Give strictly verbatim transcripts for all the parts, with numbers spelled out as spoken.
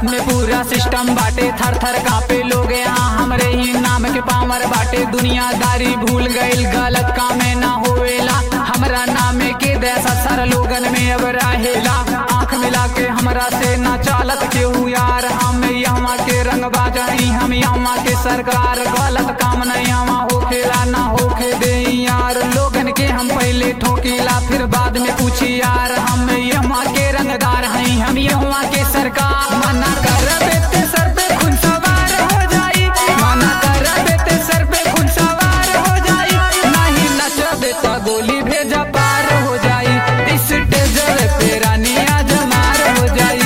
में पूरा सिस्टम बाटे, थर थर कापे लोग यहाँ हमरे ही नाम के पावर बाटे। दुनियादारी भूल गईल, गलत काम ना होवेला, हमरा नामे के देसा सर लोगन में अब रहेला। आँख मिला के हमरा से ना चालत केहू यार, हम यहाँ के रंग बाजाई, हम यहाँ के सरकार। गलत काम नहीं यहाँ होखेला, ना होखे दे यार। लोगन के हम पहले ठोकीला, फिर बाद में पूछी यार। हम यहाँ के रंगदार हैं, हम यहाँ के सरकार। मना कर बेटे सर पे खून सवार हो जाई, मना कर बेटे सर पे खून सवार हो जाई। नहीं नचबे तो गोली भेजा पार हो जाई, इस टेजर पे रानी आज मार हो जाई।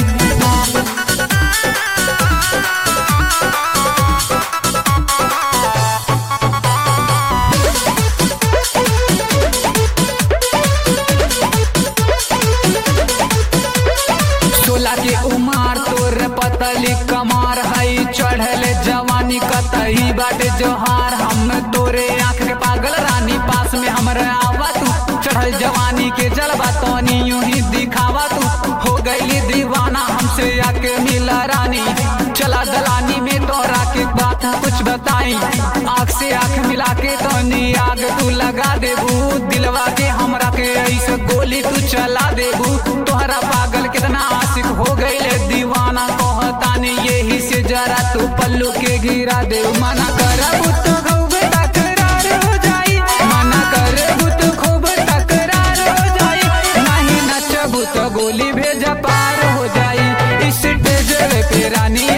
सोलह के उमार तोर पतली कमार हई, चढ़ल जवानी कतई बाटे जोहार। हम तोरे आँख के पागल रानी, पास में हमरा आवा तू। चढ़ल जवानी के जलवा तोनी यूं ही दिखावा तू। हो गई दीवाना हमसे आके मिला रानी, चला दलानी में तोरा के बात कुछ बताई। आँख से आँख मिला के तोनी आग तू लगा देबू, दिलवा के हमरा के ऐसे गोली तू चला देबू। तोहरा पागल कितना आशिक हो गईले दीवाना, कहतानी यही से जरा तू पल्लू के गिरा दे। मना करबू तो खूब तकरार हो जाई, मना करबू तो खूब तकरार हो जाई। नहीं नचबू तो गोली भेजा पार हो जाई, इस टेजर पे रानी